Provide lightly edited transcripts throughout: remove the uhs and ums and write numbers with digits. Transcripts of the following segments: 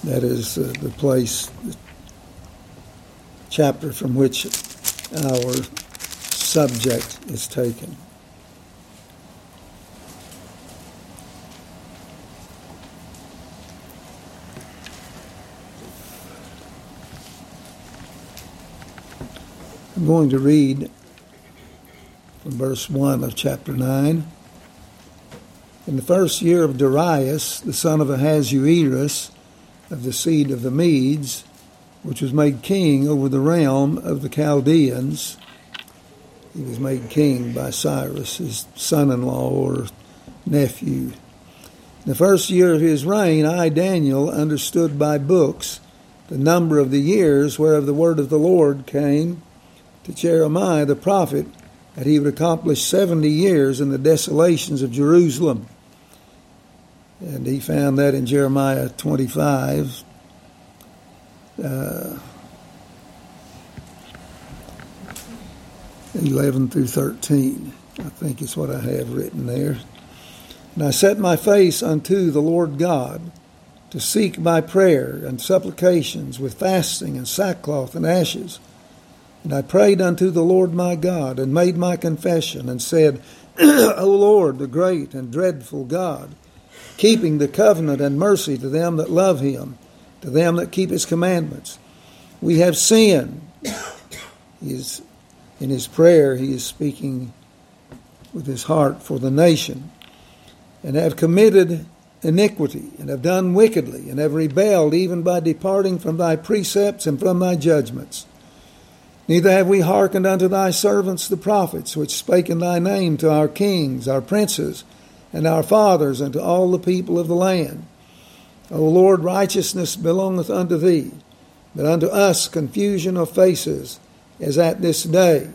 That is the place, the chapter from which our subject is taken. I'm going to read from verse 1 of chapter 9. In the first year of Darius, the son of Ahasuerus, of the seed of the Medes, which was made king over the realm of the Chaldeans. He was made king by Cyrus, his son-in-law or nephew. In the first year of his reign, I, Daniel, understood by books the number of the years whereof the word of the Lord came to Jeremiah the prophet, that he would accomplish 70 years in the desolations of Jerusalem. And he found that in Jeremiah 25, 11 through 13. I think is what I have written there. And I set my face unto the Lord God to seek by prayer and supplications with fasting and sackcloth and ashes. And I prayed unto the Lord my God, and made my confession, and said, O Lord, the great and dreadful God, keeping the covenant and mercy to them that love him, to them that keep his commandments. We have sinned. In his prayer, he is speaking with his heart for the nation, and have committed iniquity, and have done wickedly, and have rebelled even by departing from thy precepts and from thy judgments. Neither have we hearkened unto thy servants the prophets, which spake in thy name to our kings, our princes, and our fathers, and to all the people of the land. O Lord, righteousness belongeth unto thee, but unto us confusion of faces, as at this day.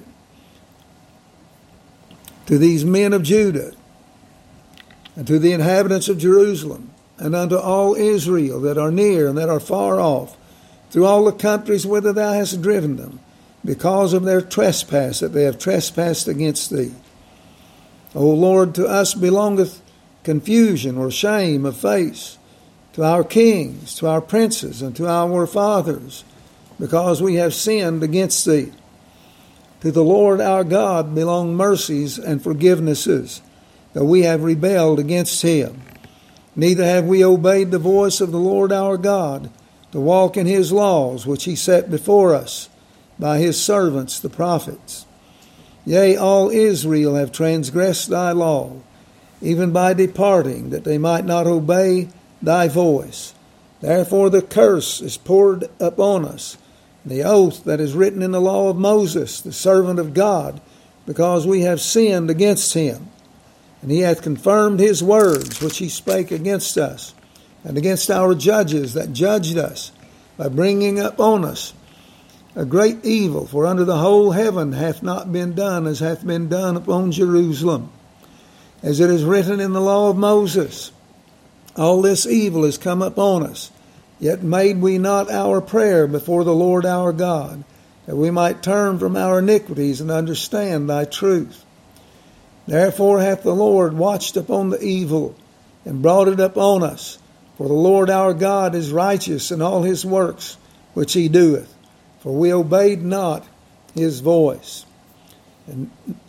To these men of Judah, and to the inhabitants of Jerusalem, and unto all Israel that are near and that are far off, through all the countries whither thou hast driven them, because of their trespass that they have trespassed against thee. O Lord, to us belongeth confusion or shame of face, to our kings, to our princes, and to our fathers, because we have sinned against thee. To the Lord our God belong mercies and forgivenesses, though we have rebelled against him. Neither have we obeyed the voice of the Lord our God, to walk in his laws, which he set before us by his servants the prophets. Yea, all Israel have transgressed thy law, even by departing, that they might not obey thy voice. Therefore the curse is poured upon us, the oath that is written in the law of Moses, the servant of God, because we have sinned against him. And he hath confirmed his words, which he spake against us, and against our judges that judged us, by bringing upon us a great evil, for under the whole heaven hath not been done as hath been done upon Jerusalem. As it is written in the law of Moses, all this evil is come upon us, yet made we not our prayer before the Lord our God, that we might turn from our iniquities and understand thy truth. Therefore hath the Lord watched upon the evil, and brought it upon us. For the Lord our God is righteous in all his works which he doeth. For we obeyed not his voice. And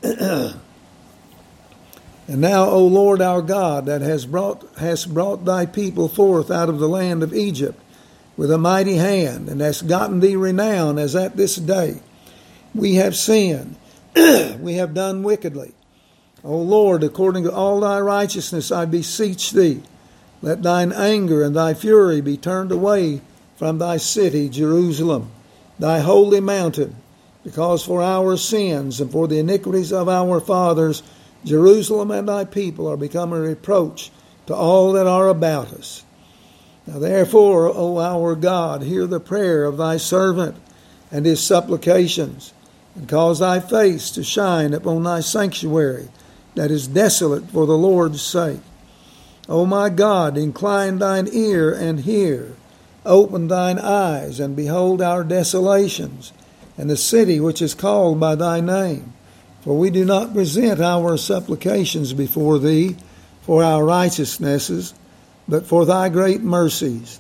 now, O Lord our God, that hast brought thy people forth out of the land of Egypt with a mighty hand, and hast gotten thee renown as at this day, we have sinned, we have done wickedly. O Lord, according to all thy righteousness, I beseech thee, let thine anger and thy fury be turned away from thy city, Jerusalem, thy holy mountain, because for our sins and for the iniquities of our fathers, Jerusalem and thy people are become a reproach to all that are about us. Now therefore, O our God, hear the prayer of thy servant and his supplications, and cause thy face to shine upon thy sanctuary that is desolate for the Lord's sake. O my God, incline thine ear and hear. Open thine eyes and behold our desolations, and the city which is called by thy name. For we do not present our supplications before thee for our righteousnesses, but for thy great mercies.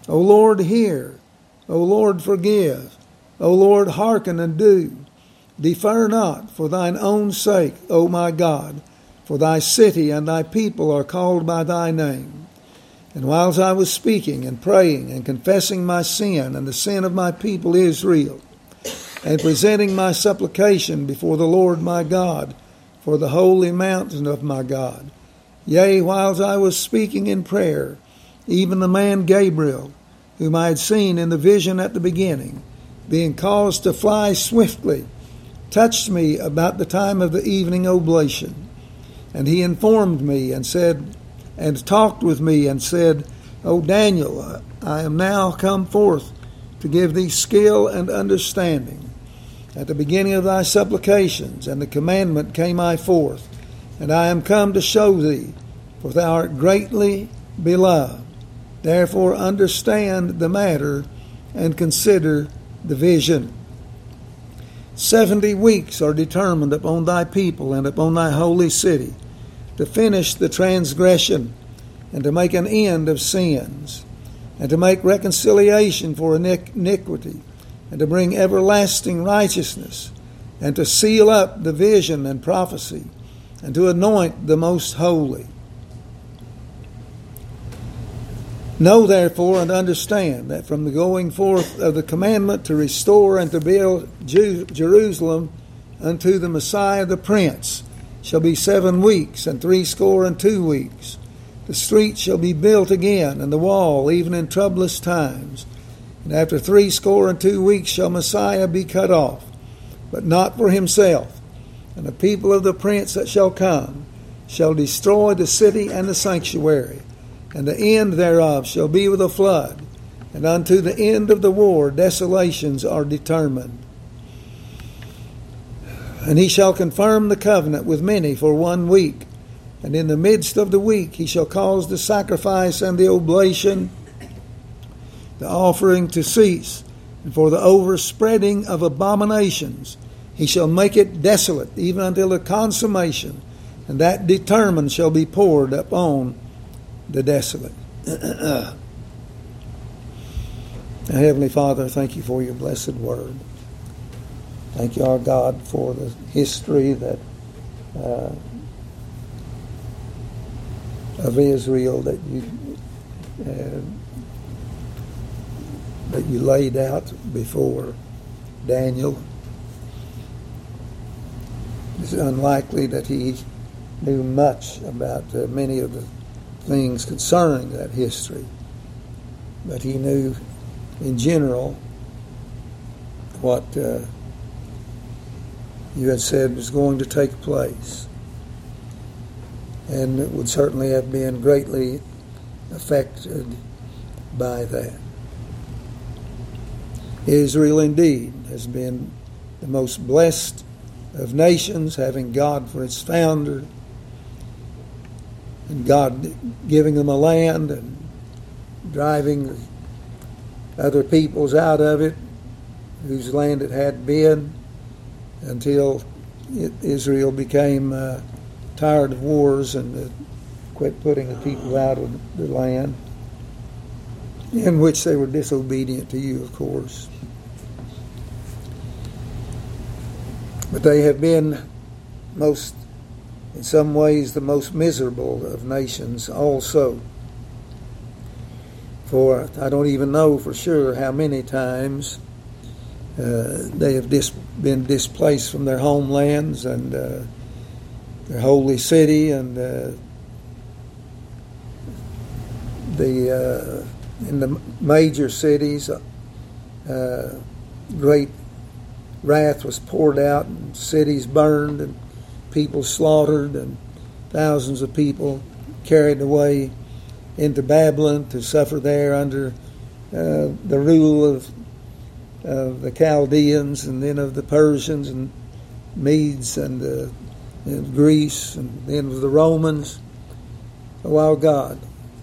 O Lord, hear. O Lord, forgive. O Lord, hearken and do. Defer not for thine own sake, O my God, for thy city and thy people are called by thy name. And whiles I was speaking and praying and confessing my sin and the sin of my people Israel, and presenting my supplication before the Lord my God for the holy mountain of my God, yea, whiles I was speaking in prayer, even the man Gabriel, whom I had seen in the vision at the beginning, being caused to fly swiftly, touched me about the time of the evening oblation. And he informed me and said, and talked with me and said, O Daniel, I am now come forth to give thee skill and understanding. At the beginning of thy supplications and the commandment came I forth, and I am come to show thee, for thou art greatly beloved. Therefore understand the matter and consider the vision. 70 weeks are determined upon thy people and upon thy holy city, to finish the transgression, and to make an end of sins, and to make reconciliation for iniquity, and to bring everlasting righteousness, and to seal up the vision and prophecy, and to anoint the most holy. Know therefore and understand that from the going forth of the commandment to restore and to build Jerusalem unto the Messiah the Prince shall be 7 weeks and 62 weeks. The street shall be built again, and the wall even in troublous times. And after 62 weeks shall Messiah be cut off, but not for himself. And the people of the Prince that shall come shall destroy the city and the sanctuary, and the end thereof shall be with a flood, and unto the end of the war desolations are determined. And he shall confirm the covenant with many for 1 week, and in the midst of the week he shall cause the sacrifice and the oblation, the offering to cease, and for the overspreading of abominations he shall make it desolate, even until the consummation, and that determined shall be poured upon the desolate. Heavenly Father, thank you for your blessed word. Thank you, our God, for the history that of Israel that you laid out before Daniel. It's unlikely that he knew much about many of the things concerning that history, but he knew in general what you had said was going to take place, and it would certainly have been greatly affected by that. Israel indeed has been the most blessed of nations, having God for its founder, and God giving them a land and driving other peoples out of it, whose land it had been, until Israel became tired of wars and quit putting the people out of the land, in which they were disobedient to you, of course. But they have been in some ways, the most miserable of nations also. For I don't even know for sure how many times they have been displaced from their homelands and their holy city, and in the major cities, great wrath was poured out, and cities burned, and people slaughtered, and thousands of people carried away into Babylon to suffer there under the rule of the Chaldeans, and then of the Persians and Medes and Greece, and then of the Romans. Oh, our God,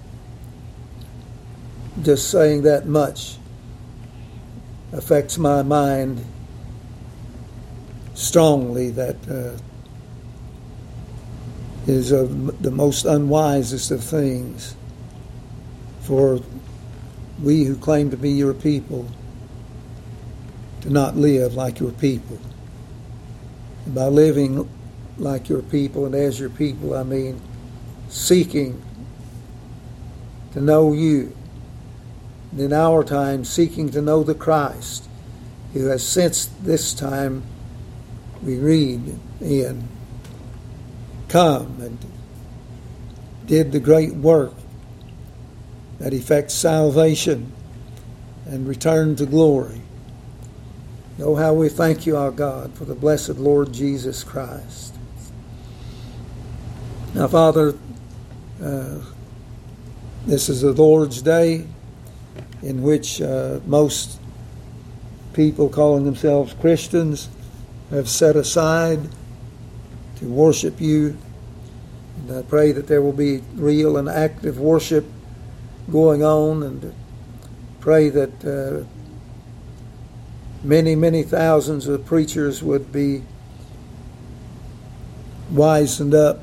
just saying that much affects my mind strongly, that is the most unwisest of things for we who claim to be your people to not live like your people. And by living like your people and as your people, I mean seeking to know you. And in our time, seeking to know the Christ, who has since this time we read in come and did the great work that effects salvation and return to glory. Oh, how we thank you, our God, for the blessed Lord Jesus Christ. Now, Father, this is the Lord's Day in which most people calling themselves Christians have set aside to worship you. And I pray that there will be real and active worship going on, and pray that many, many thousands of preachers would be wisened up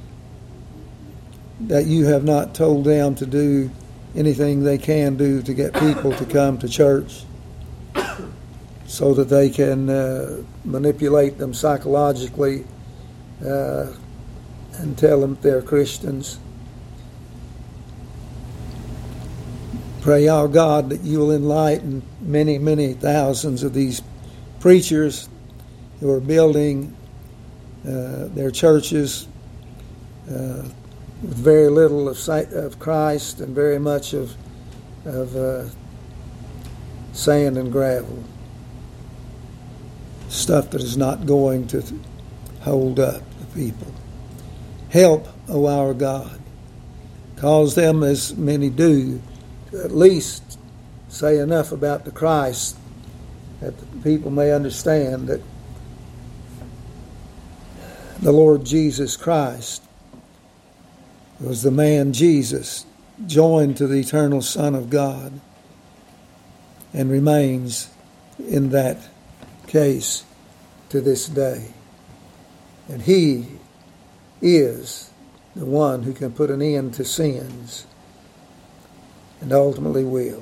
that you have not told them to do anything they can do to get people to come to church so that they can manipulate them psychologically and tell them they're Christians. Pray, our God, that you will enlighten many, many thousands of these preachers who are building their churches with very little of Christ and very much of sand and gravel, stuff that is not going to hold up the people. Help, O our God. Cause them, as many do, to at least say enough about the Christ that the people may understand that the Lord Jesus Christ was the man Jesus, joined to the eternal Son of God, and remains in that case to this day. And he is the one who can put an end to sins, and ultimately will.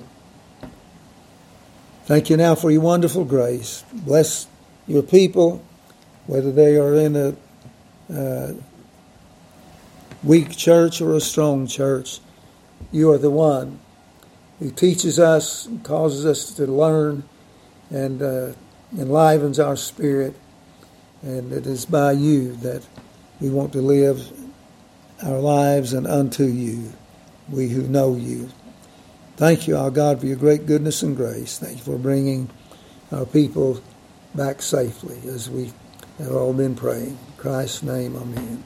Thank you now for your wonderful grace. Bless your people, whether they are in a weak church or a strong church. You are the one who teaches us and causes us to learn and enlivens our spirit. And it is by you that we want to live our lives and unto you, we who know you. Thank you, our God, for your great goodness and grace. Thank you for bringing our people back safely as we have all been praying. In Christ's name, amen.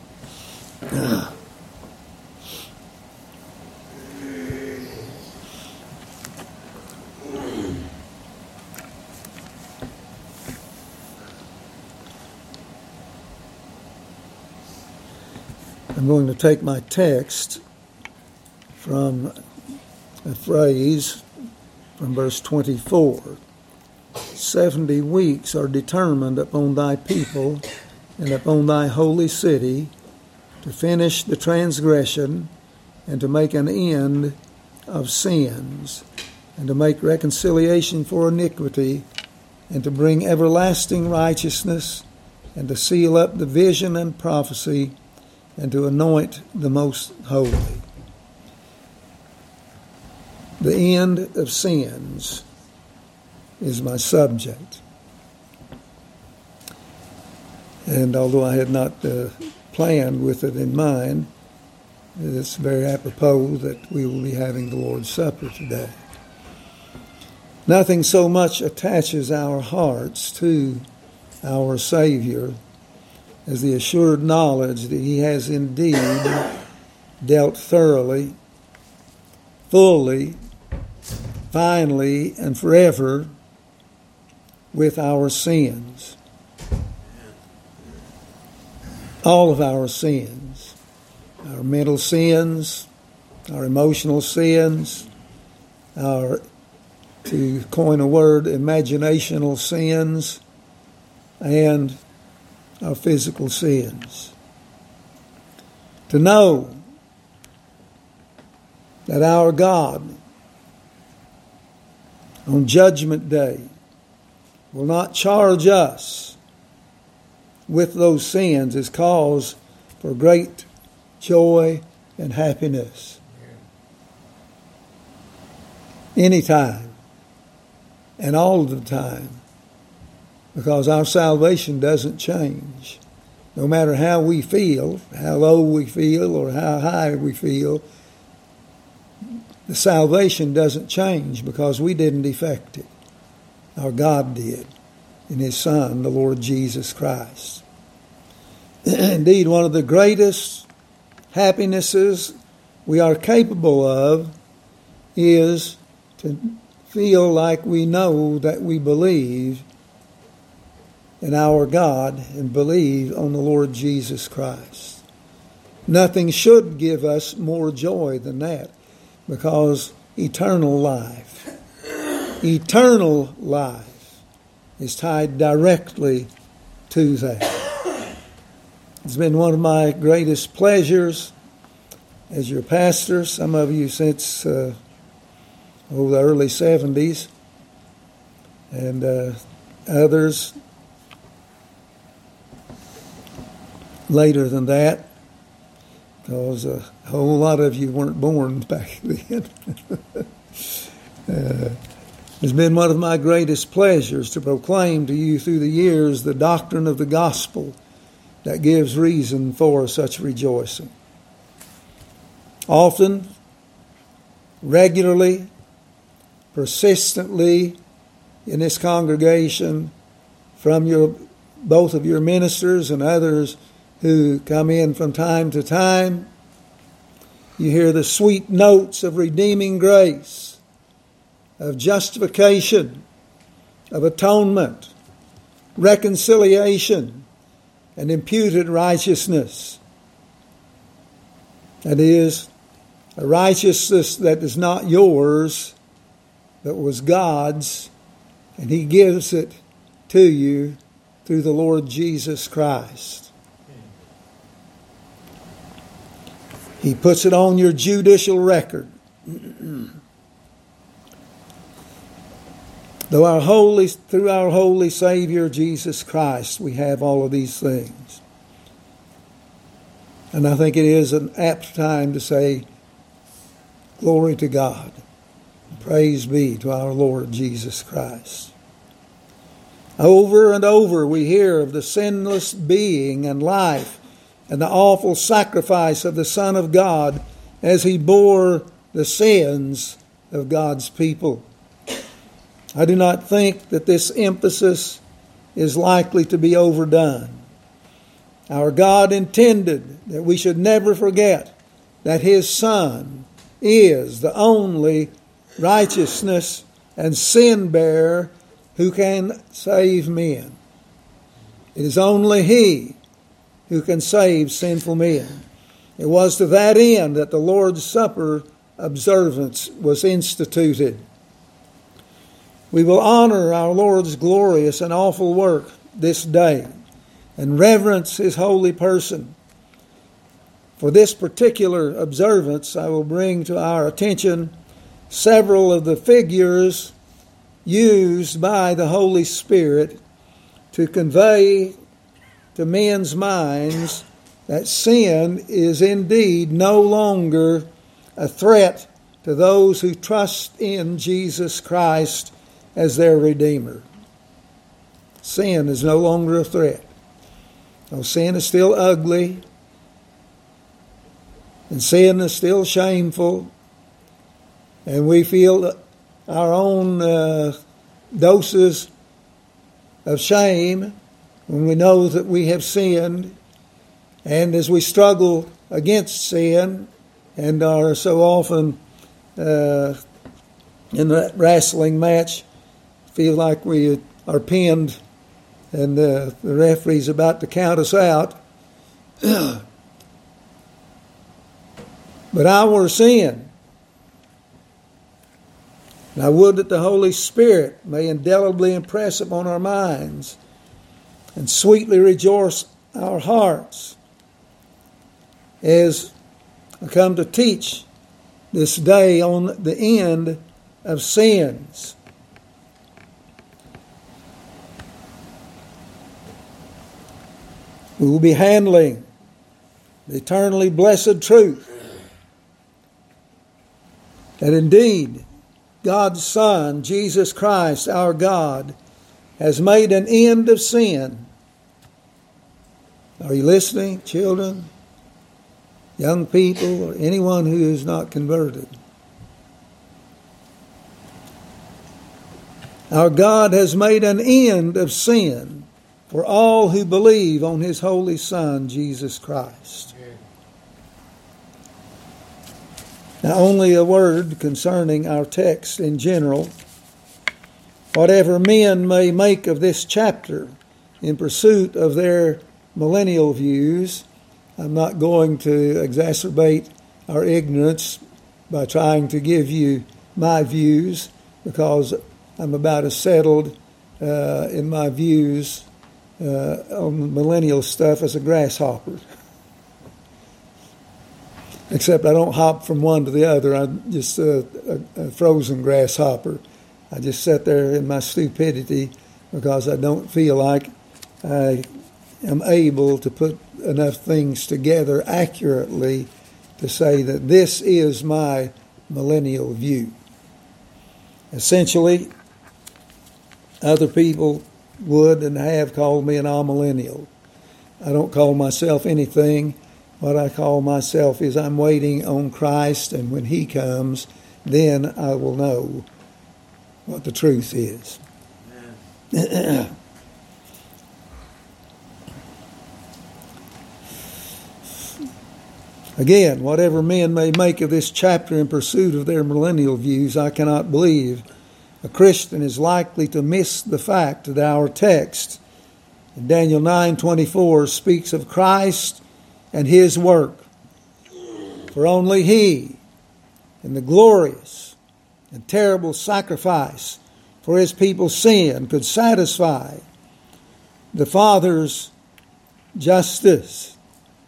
I'm going to take my text from a phrase from verse 24. 70 weeks are determined upon thy people and upon thy holy city to finish the transgression and to make an end of sins and to make reconciliation for iniquity and to bring everlasting righteousness and to seal up the vision and prophecy and to anoint the most holy. The end of sins is my subject. And although I had not planned with it in mind, it's very apropos that we will be having the Lord's Supper today. Nothing so much attaches our hearts to our Savior as the assured knowledge that he has indeed dealt thoroughly, fully, finally, and forever with our sins. All of our sins, our mental sins, our emotional sins, our, to coin a word, imaginational sins, and our physical sins. To know that our God on Judgment Day will not charge us with those sins is cause for great joy and happiness. Anytime and all the time, because our salvation doesn't change. No matter how we feel, how low we feel or how high we feel, the salvation doesn't change because we didn't effect it. Our God did in His Son, the Lord Jesus Christ. Indeed, one of the greatest happinesses we are capable of is to feel like we know that we believe in our God and believe on the Lord Jesus Christ. Nothing should give us more joy than that, because eternal life is tied directly to that. It's been one of my greatest pleasures as your pastor, some of you since the early 70s, and others later than that, because a whole lot of you weren't born back then. It's been one of my greatest pleasures to proclaim to you through the years the doctrine of the gospel that gives reason for such rejoicing. Often, regularly, persistently in this congregation, from both of your ministers and others who come in from time to time, you hear the sweet notes of redeeming grace, of justification, of atonement, reconciliation, and imputed righteousness. That is, a righteousness that is not yours, but was God's, and He gives it to you through the Lord Jesus Christ. He puts it on your judicial record. Through our holy Savior Jesus Christ, we have all of these things. And I think it is an apt time to say, glory to God. Praise be to our Lord Jesus Christ. Over and over we hear of the sinless being and life and the awful sacrifice of the Son of God as He bore the sins of God's people. I do not think that this emphasis is likely to be overdone. Our God intended that we should never forget that His Son is the only righteousness and sin bearer who can save men. It is only He who can save sinful men. It was to that end that the Lord's Supper observance was instituted. We will honor our Lord's glorious and awful work this day and reverence His holy person. For this particular observance, I will bring to our attention several of the figures used by the Holy Spirit to convey to men's minds that sin is indeed no longer a threat to those who trust in Jesus Christ as their Redeemer. Sin is no longer a threat. No, sin is still ugly, and sin is still shameful, and we feel our own doses of shame when we know that we have sinned, and as we struggle against sin and are so often in that wrestling match, feel like we are pinned and the referee's about to count us out. But our sin, and I would that the Holy Spirit may indelibly impress upon our minds and sweetly rejoice our hearts as I come to teach this day on the end of sins. We will be handling the eternally blessed truth that indeed God's Son, Jesus Christ, our God, has made an end of sin. Are you listening, children, young people, or anyone who is not converted? Our God has made an end of sin for all who believe on His Holy Son, Jesus Christ. Now, only a word concerning our text in general. Whatever men may make of this chapter in pursuit of their millennial views, I'm not going to exacerbate our ignorance by trying to give you my views, because I'm about as settled in my views on millennial stuff as a grasshopper. Except I don't hop from one to the other. I'm just a frozen grasshopper. I just sit there in my stupidity because I don't feel like I am able to put enough things together accurately to say that this is my millennial view. Essentially, other people would and have called me an amillennial. I don't call myself anything. What I call myself is I'm waiting on Christ, and when He comes, then I will know what the truth is. Again, whatever men may make of this chapter in pursuit of their millennial views, I cannot believe a Christian is likely to miss the fact that our text in Daniel 9:24 speaks of Christ and His work. For only He, in the glorious and terrible sacrifice for His people's sin, could satisfy the Father's justice,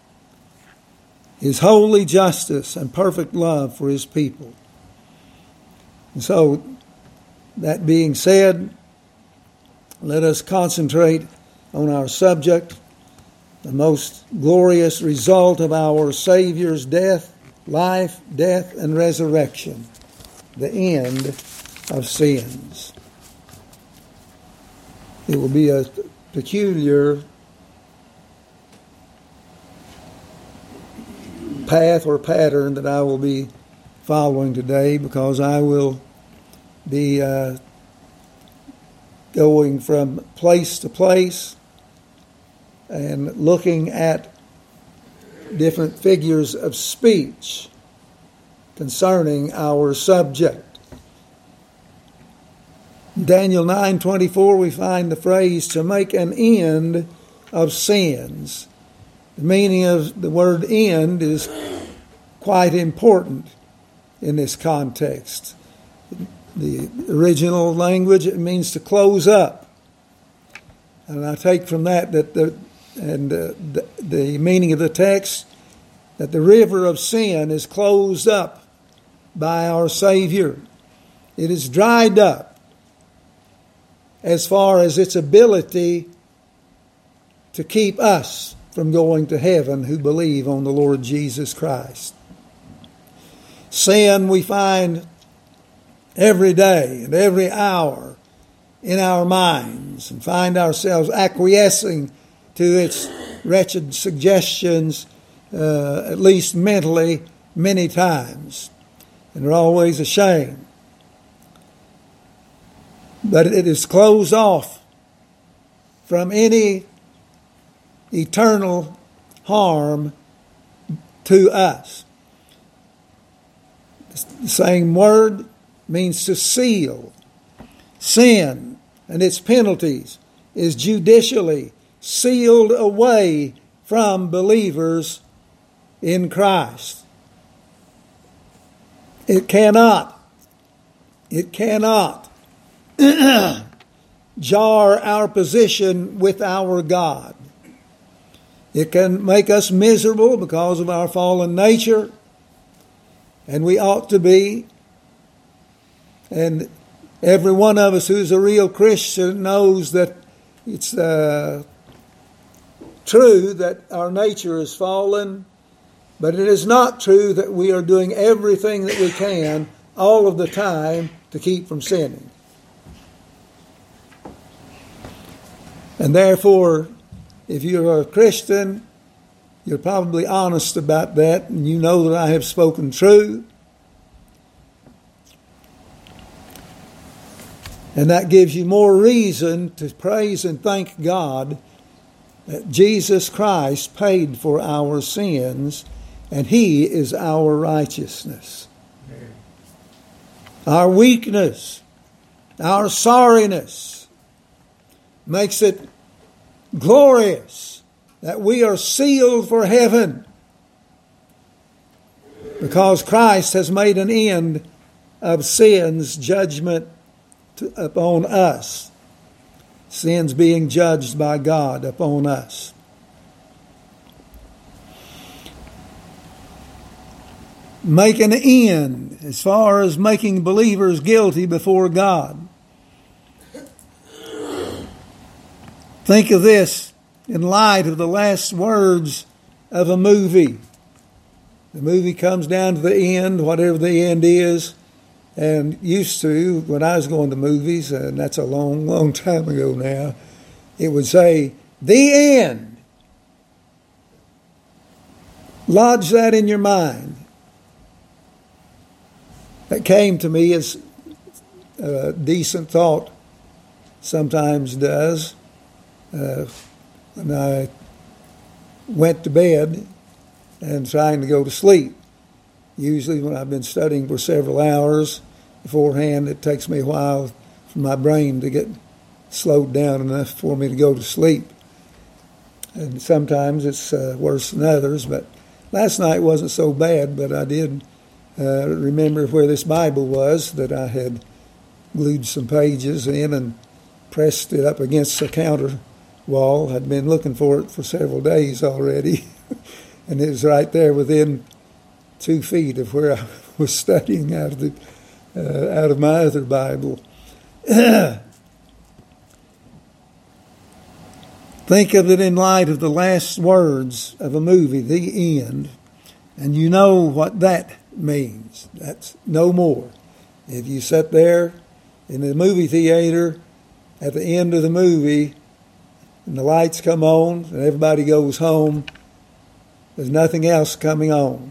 His holy justice and perfect love for His people. And so, that being said, let us concentrate on our subject, the most glorious result of our Savior's death, life, death, and resurrection, the end of sins. It will be a peculiar path or pattern that I will be following today, because I will be going from place to place and looking at different figures of speech concerning our subject. In Daniel 9:24 we find the phrase, to make an end of sins. The meaning of the word end is quite important in this context. The original language, it means to close up. And I take from that the meaning of the text, that the river of sin is closed up by our Savior. It is dried up as far as its ability to keep us from going to heaven who believe on the Lord Jesus Christ. Sin we find every day and every hour in our minds, and find ourselves acquiescing to its wretched suggestions, at least mentally, many times. And we're always ashamed. But it is closed off from any eternal harm to us. The same word means to seal. Sin and its penalties is judicially sealed away from believers in Christ. It cannot jar our position with our God. It can make us miserable because of our fallen nature, and we ought to be. And every one of us who's a real Christian knows that it's true that our nature is fallen, but it is not true that we are doing everything that we can all of the time to keep from sinning. And therefore, if you're a Christian, you're probably honest about that, and you know that I have spoken true. And that gives you more reason to praise and thank God that Jesus Christ paid for our sins, and He is our righteousness. Our weakness, our sorriness makes it glorious that we are sealed for heaven because Christ has made an end of sin's judgment upon us. Sins being judged by God upon us. Make an end as far as making believers guilty before God. Think of this in light of the last words of a movie. The movie comes down to the end, whatever the end is. And used to, when I was going to movies, and that's a long, long time ago now, it would say, the end. Lodge that in your mind. That came to me as a decent thought sometimes does. When I went to bed and trying to go to sleep. Usually when I've been studying for several hours beforehand, it takes me a while for my brain to get slowed down enough for me to go to sleep. And sometimes it's worse than others, but last night wasn't so bad, but I did remember where this Bible was that I had glued some pages in and pressed it up against the counter wall. I'd been looking for it for several days already, and it was right there within 2 feet of where I was studying out of my other Bible. Think of it in light of the last words of a movie, the end, and you know what that means. That's no more. If you sit there in the movie theater at the end of the movie and the lights come on and everybody goes home, there's nothing else coming on.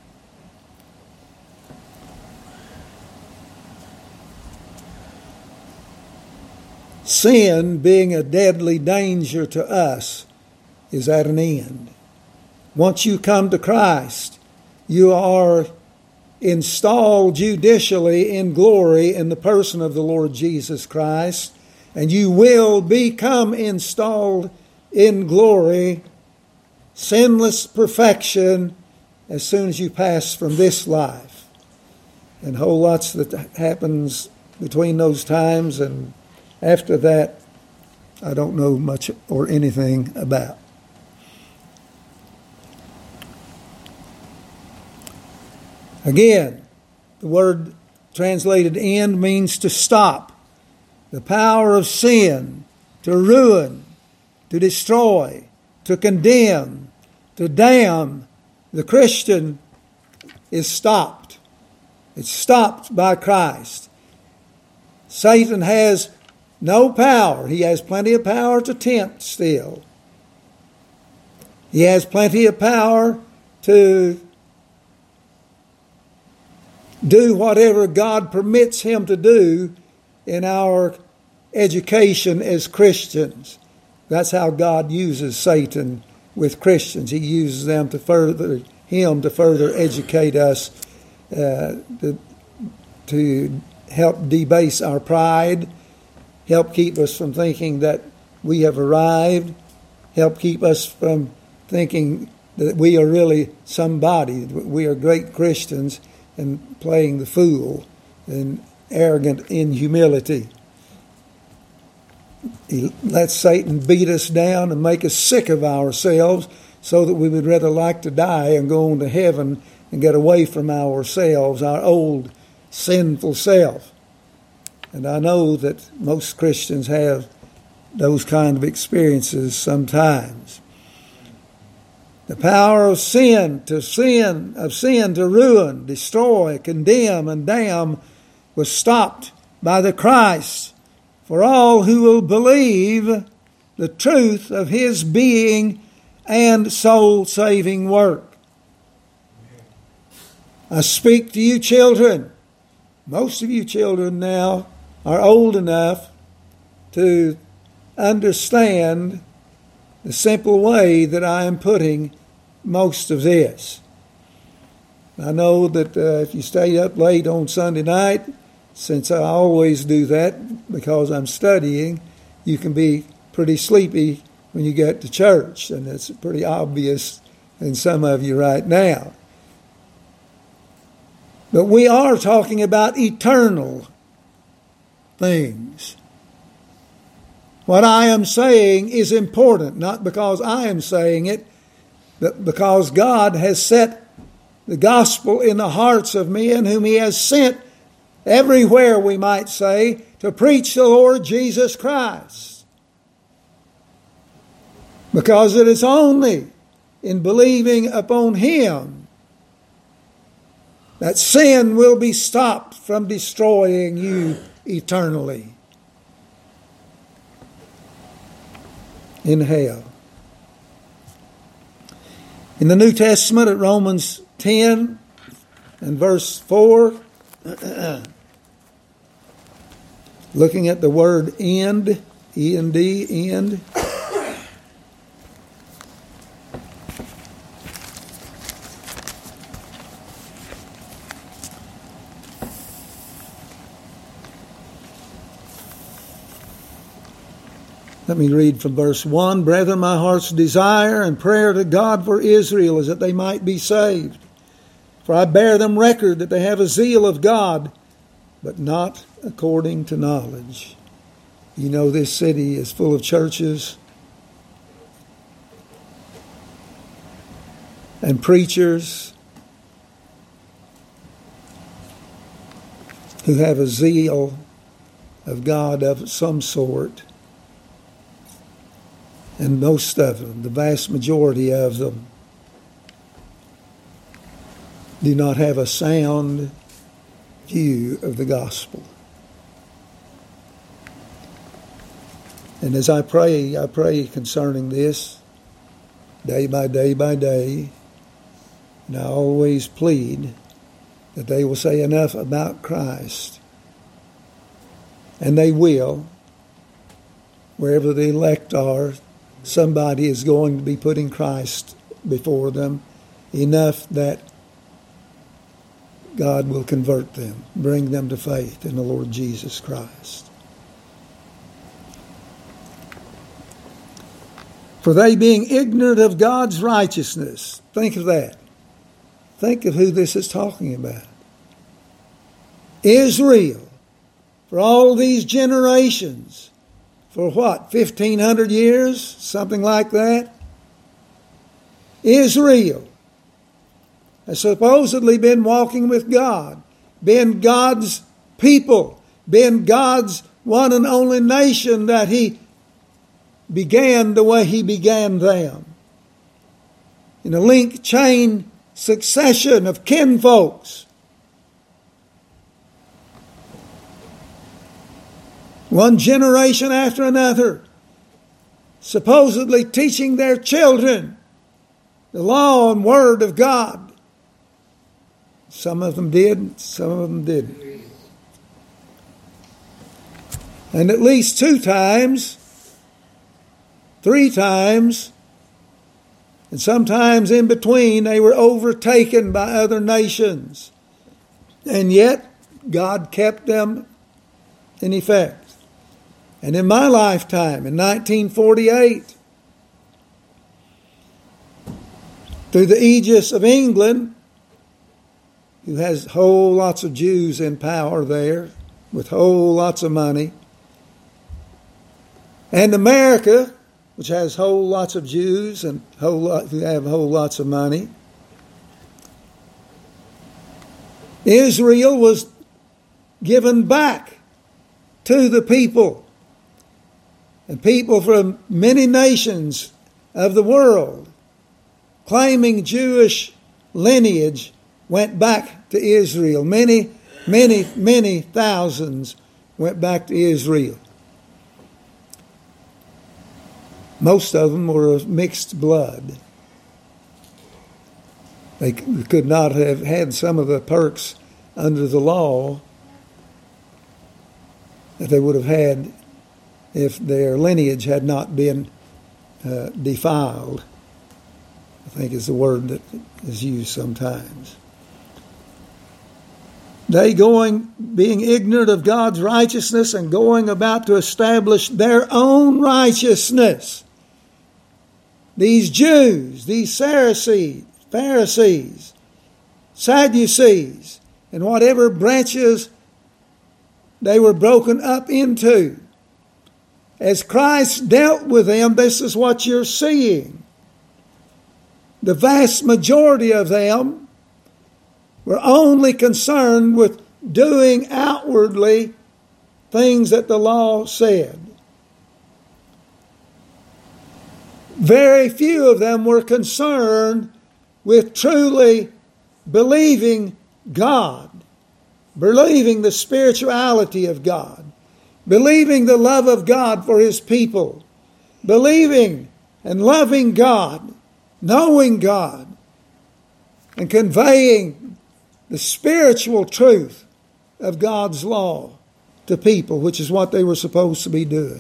Sin, being a deadly danger to us, is at an end. Once you come to Christ, you are installed judicially in glory in the person of the Lord Jesus Christ, and you will become installed in glory, sinless perfection, as soon as you pass from this life. And whole lots that happens between those times, and after that, I don't know much or anything about. Again, the word translated end means to stop. The power of sin to ruin, to destroy, to condemn, to damn the Christian is stopped. It's stopped by Christ. Satan has no power. He has plenty of power to tempt still. He has plenty of power to do whatever God permits him to do in our education as Christians. That's how God uses Satan with Christians. He uses them to further educate us, to help debase our pride, help keep us from thinking that we have arrived, help keep us from thinking that we are really somebody. We are great Christians and playing the fool and arrogant in humility. He lets Satan beat us down and make us sick of ourselves so that we would rather like to die and go on to heaven and get away from ourselves, our old sinful self. And I know that most Christians have those kind of experiences sometimes. The power of sin to ruin, destroy, condemn, and damn was stopped by the Christ for all who will believe the truth of His being and soul-saving work. I speak to you children. Most of you children now are old enough to understand the simple way that I am putting most of this. I know that if you stay up late on Sunday night, since I always do that because I'm studying, you can be pretty sleepy when you get to church, and it's pretty obvious in some of you right now. But we are talking about eternal things. What I am saying is important, not because I am saying it, but because God has set the gospel in the hearts of men whom He has sent everywhere, we might say, to preach the Lord Jesus Christ. Because it is only in believing upon Him that sin will be stopped from destroying you eternally in hell. In the New Testament at Romans 10 and verse 4, looking at the word end, E-N-D, end. Let me read from verse 1. Brethren, my heart's desire and prayer to God for Israel is that they might be saved. For I bear them record that they have a zeal of God, but not according to knowledge. You know, this city is full of churches and preachers who have a zeal of God of some sort. And most of them, the vast majority of them, do not have a sound view of the gospel. And as I pray concerning this, day by day by day, and I always plead that they will say enough about Christ. And they will, wherever the elect are. Somebody is going to be putting Christ before them enough that God will convert them, bring them to faith in the Lord Jesus Christ. For they being ignorant of God's righteousness, think of that. Think of who this is talking about. Israel, for all these generations, for what, 1,500 years? Something like that? Israel has supposedly been walking with God, been God's people, been God's one and only nation that He began the way He began them. In a link chain succession of kinfolks. One generation after another, supposedly teaching their children the law and word of God. Some of them did, some of them didn't. And at least 2 times, 3 times, and sometimes in between, they were overtaken by other nations. And yet, God kept them in effect. And in my lifetime, in 1948, through the aegis of England, who has whole lots of Jews in power there, with whole lots of money, and America, which has whole lots of Jews and who have whole lots of money, Israel was given back to the people. And people from many nations of the world claiming Jewish lineage went back to Israel. Many, many, many thousands went back to Israel. Most of them were of mixed blood. They could not have had some of the perks under the law that they would have had if their lineage had not been defiled, I think is the word that is used sometimes. They being ignorant of God's righteousness and going about to establish their own righteousness. These Jews, these Pharisees, Sadducees, and whatever branches they were broken up into. As Christ dealt with them, this is what you're seeing. The vast majority of them were only concerned with doing outwardly things that the law said. Very few of them were concerned with truly believing God, believing the spirituality of God, believing the love of God for His people, believing and loving God, knowing God, and conveying the spiritual truth of God's law to people, which is what they were supposed to be doing.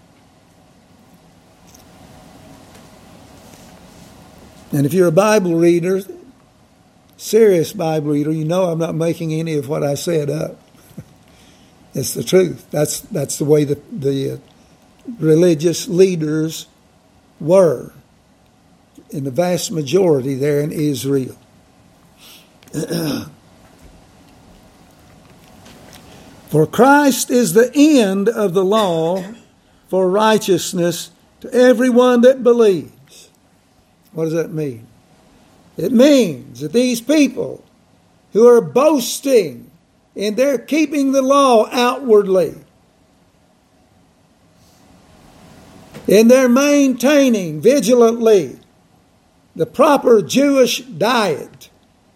And if you're a Bible reader, serious Bible reader, you know I'm not making any of what I said up. It's the truth. That's the way the religious leaders were in the vast majority there in Israel. For Christ is the end of the law for righteousness to everyone that believes. What does that mean? It means that these people who are boasting in their keeping the law outwardly, in their maintaining vigilantly the proper Jewish diet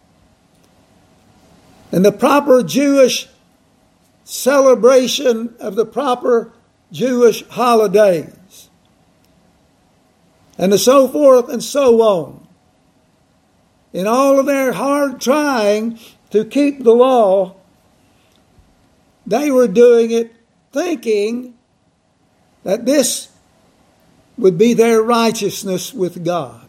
and the proper Jewish celebration of the proper Jewish holidays, and so forth and so on. In all of their hard trying to keep the law, they were doing it thinking that this would be their righteousness with God.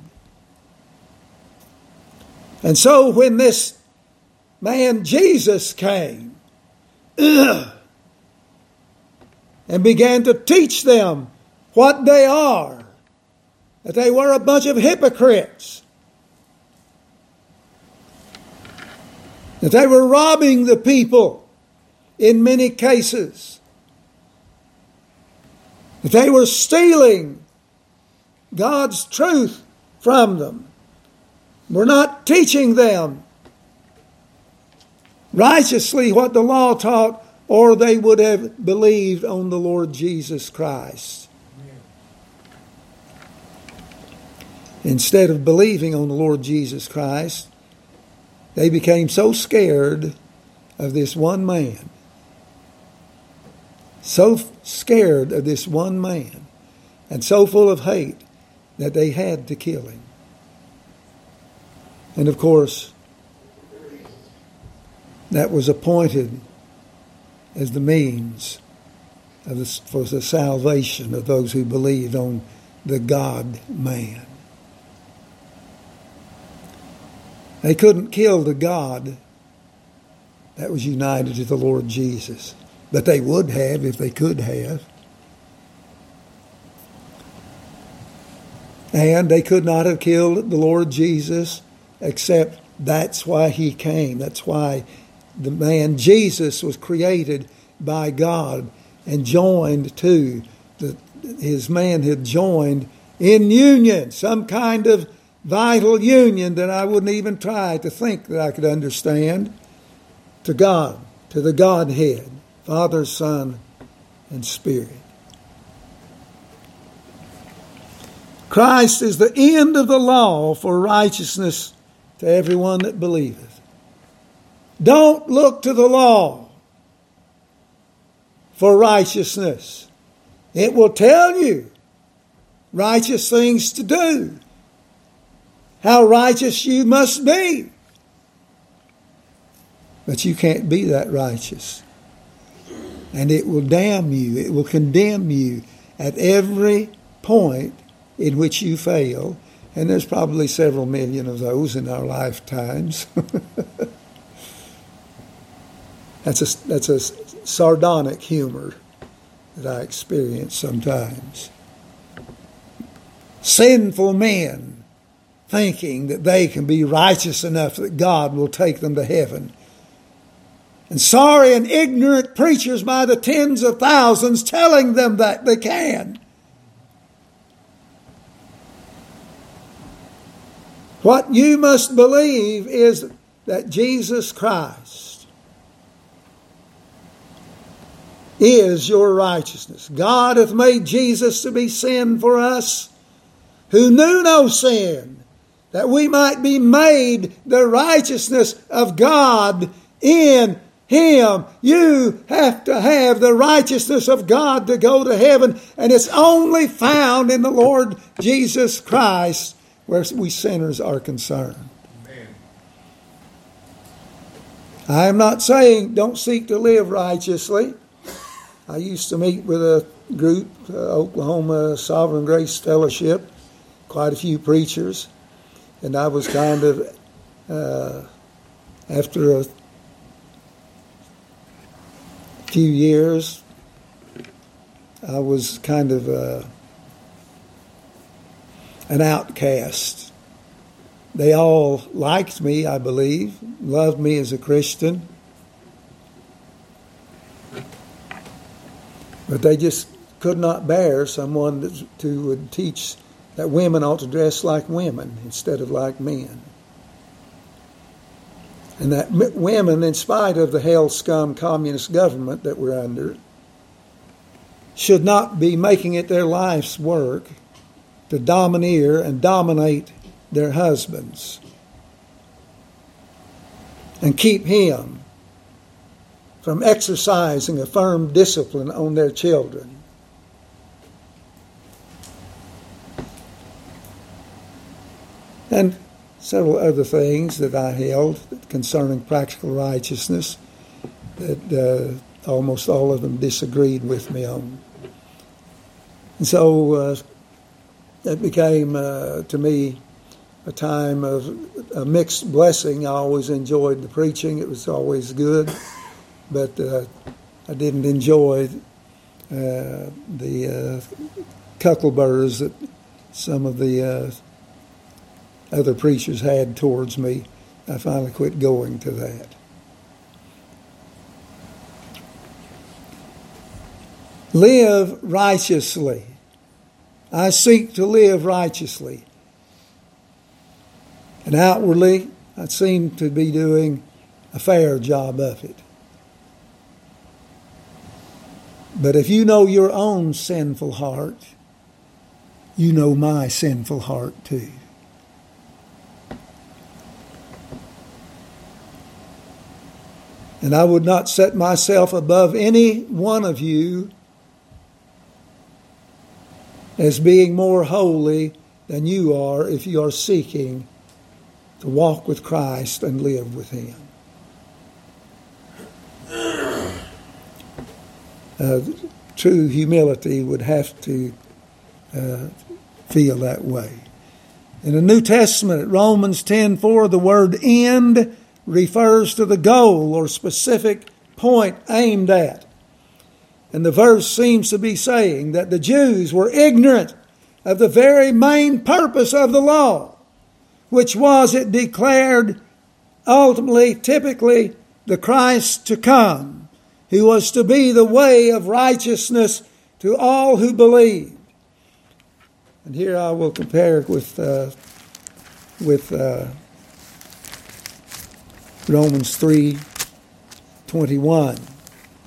And so when this man Jesus came and began to teach them what they are, that they were a bunch of hypocrites, that they were robbing the people in many cases, that they were stealing God's truth from them, were not teaching them righteously what the law taught, or they would have believed on the Lord Jesus Christ. Instead of believing on the Lord Jesus Christ, they became so scared of this one man, so scared of this one man, and so full of hate that they had to kill him. And of course, that was appointed as the means for the salvation of those who believed on the God-man. They couldn't kill the God that was united to the Lord Jesus, but they would have if they could have. And they could not have killed the Lord Jesus, except that's why He came. That's why the man Jesus was created by God and joined to his manhood, joined in union, some kind of vital union that I wouldn't even try to think that I could understand, to God, to the Godhead, Father, Son, and Spirit. Christ is the end of the law for righteousness to everyone that believeth. Don't look to the law for righteousness. It will tell you righteous things to do, how righteous you must be. But you can't be that righteous. And it will damn you. It will condemn you at every point in which you fail. And there's probably several million of those in our lifetimes. That's a sardonic humor that I experience sometimes. Sinful men thinking that they can be righteous enough that God will take them to heaven. And sorry and ignorant preachers by the tens of thousands telling them that they can. What you must believe is that Jesus Christ is your righteousness. God hath made Jesus to be sin for us, who knew no sin, that we might be made the righteousness of God in Him. You have to have the righteousness of God to go to heaven, and it's only found in the Lord Jesus Christ where we sinners are concerned. Amen. I am not saying don't seek to live righteously. I used to meet with a group, Oklahoma Sovereign Grace Fellowship, quite a few preachers, and I was kind of, after a few years, I was kind of an outcast. They all liked me, I believe, loved me as a Christian, but they just could not bear someone that would teach that women ought to dress like women instead of like men. And that women, in spite of the hell scum communist government that we're under, should not be making it their life's work to domineer and dominate their husbands and keep him from exercising a firm discipline on their children. And several other things that I held concerning practical righteousness that almost all of them disagreed with me on. And so it became, to me, a time of a mixed blessing. I always enjoyed the preaching. It was always good. But I didn't enjoy the cuckleburs that some of the other preachers had towards me. I finally quit going to that. Live righteously. I seek to live righteously. And outwardly, I seem to be doing a fair job of it. But if you know your own sinful heart, you know my sinful heart too. And I would not set myself above any one of you as being more holy than you are if you are seeking to walk with Christ and live with Him. True humility would have to feel that way. In the New Testament, Romans 10:4, the word end refers to the goal or specific point aimed at. And the verse seems to be saying that the Jews were ignorant of the very main purpose of the law, which was, it declared ultimately, typically, the Christ to come, who was to be the way of righteousness to all who believed. And here I will compare with Romans 3:21,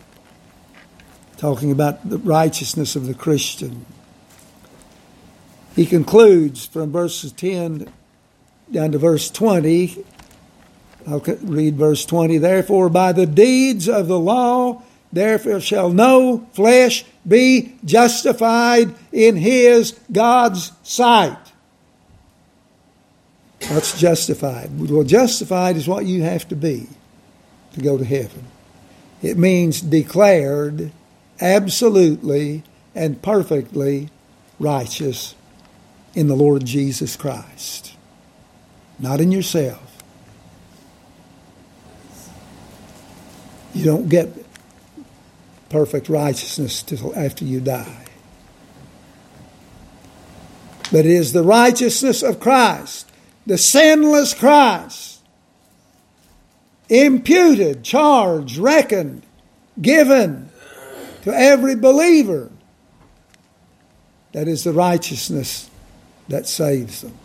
talking about the righteousness of the Christian. He concludes from verses 10 down to verse 20. I'll read verse 20. Therefore, by the deeds of the law, therefore shall no flesh be justified in his God's sight. What's justified? Well, justified is what you have to be to go to heaven. It means declared absolutely and perfectly righteous in the Lord Jesus Christ. Not in yourself. You don't get perfect righteousness till after you die. But it is the righteousness of Christ, the sinless Christ, imputed, charged, reckoned, given to every believer. That is the righteousness that saves them.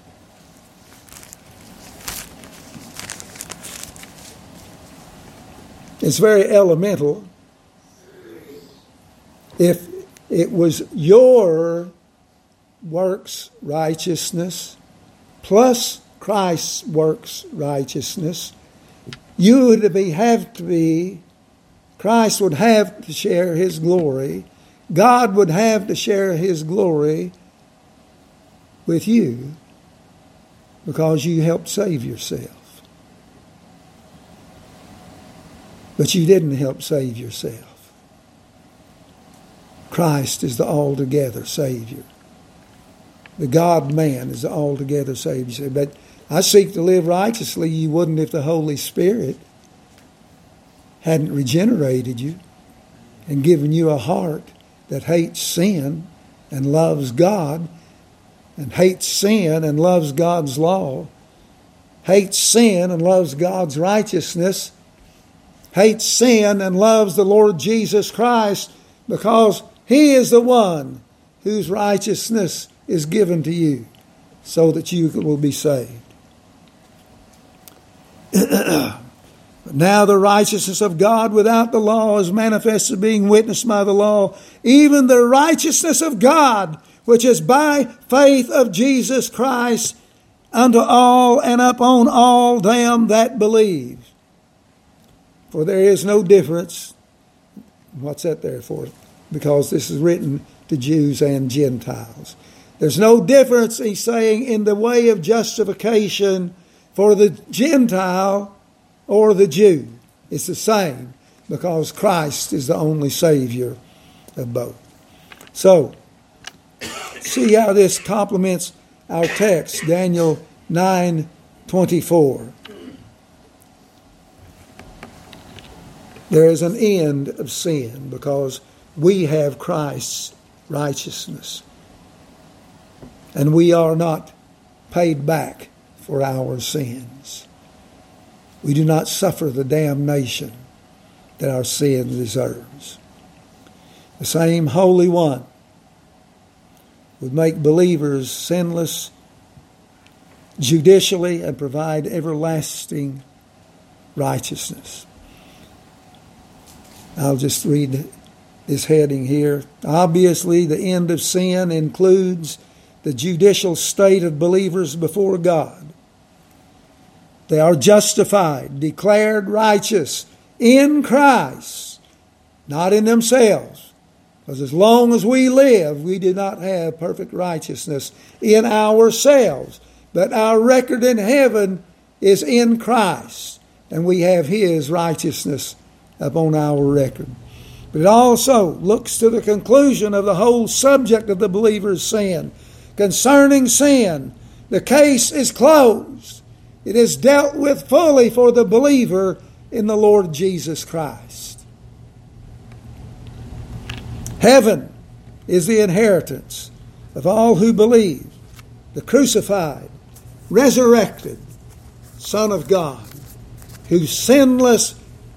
It's very elemental. If it was your works righteousness plus Christ's works righteousness, Christ would have to share his glory. God would have to share his glory with you because you helped save yourself. But you didn't help save yourself. Christ is the altogether Savior. The God-man is the altogether Savior. But I seek to live righteously. You wouldn't if the Holy Spirit hadn't regenerated you and given you a heart that hates sin and loves God, and hates sin and loves God's law, hates sin and loves God's righteousness, hates sin and loves the Lord Jesus Christ, because he is the one whose righteousness is given to you so that you will be saved. But now the righteousness of God without the law is manifested, being witnessed by the law, even the righteousness of God, which is by faith of Jesus Christ unto all and upon all them that believe. For there is no difference. What's that there for? Because this is written to Jews and Gentiles. There's no difference, he's saying, in the way of justification for the Gentile or the Jew. It's the same, because Christ is the only Savior of both. So, see how this complements our text, Daniel 9:24. There is an end of sin because we have Christ's righteousness. And we are not paid back for our sins. We do not suffer the damnation that our sin deserves. The same Holy One would make believers sinless judicially and provide everlasting righteousness. I'll just read this heading here. Obviously, the end of sin includes the judicial state of believers before God. They are justified, declared righteous in Christ, not in themselves. Because as long as we live, we do not have perfect righteousness in ourselves. But our record in heaven is in Christ, and we have his righteousness upon our record. But it also looks to the conclusion of the whole subject of the believer's sin. Concerning sin, the case is closed. It is dealt with fully for the believer in the Lord Jesus Christ. Heaven is the inheritance of all who believe, the crucified, resurrected Son of God, whose sinless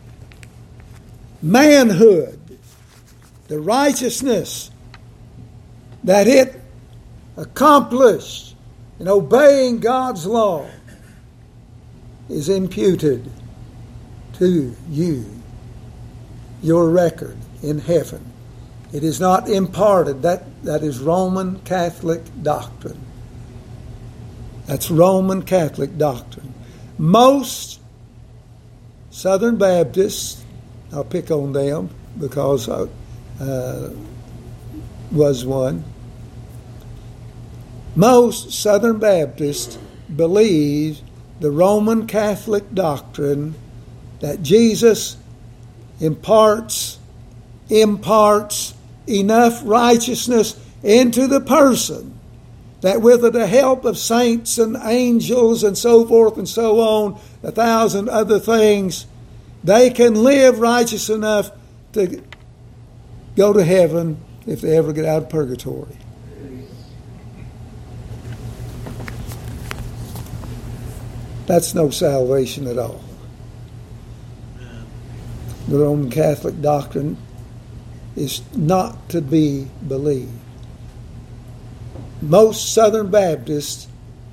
manhood, the righteousness that it accomplished in obeying God's law, is imputed to you. Your record in heaven It is not imparted. That is Roman Catholic doctrine. That's Roman Catholic doctrine. Most Southern Baptists, I'll pick on them because I was one. Most Southern Baptists believe the Roman Catholic doctrine that Jesus imparts enough righteousness into the person that with the help of saints and angels and so forth and so on, 1,000 other things, they can live righteous enough to go to heaven if they ever get out of purgatory. That's no salvation at all. The Roman Catholic doctrine is not to be believed. Most Southern Baptists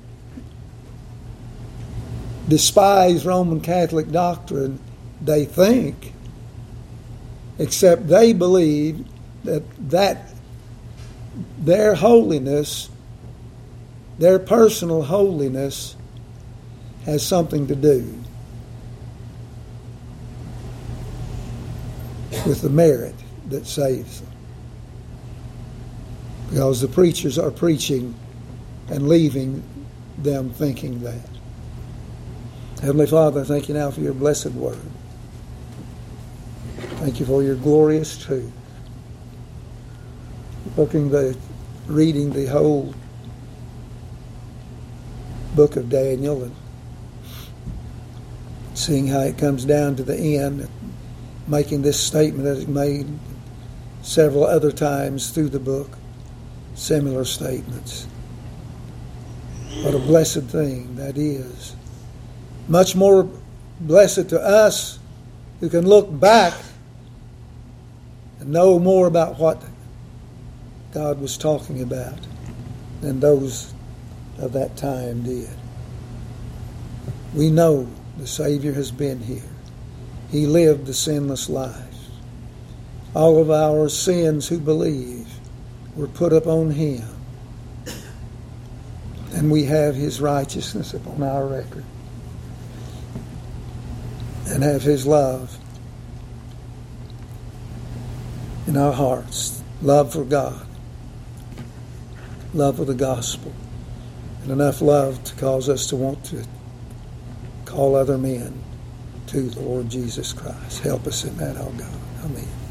despise Roman Catholic doctrine, they think, except they believe that their holiness, their personal holiness, has something to do with the merit that saves them. Because the preachers are preaching and leaving them thinking that. Heavenly Father, thank you now for your blessed word. Thank you for your glorious truth. Reading the whole book of Daniel and seeing how it comes down to the end, making this statement that it made several other times through the book, similar statements. What a blessed thing that is. Much more blessed to us who can look back and know more about what God was talking about than those of that time did. We know the Savior has been here. He lived the sinless life. All of our sins who believe were put upon Him. And we have His righteousness upon our record. And have His love in our hearts. Love for God. Love for the gospel. And enough love to cause us to want to call other men to the Lord Jesus Christ. Help us in that, oh God. Amen.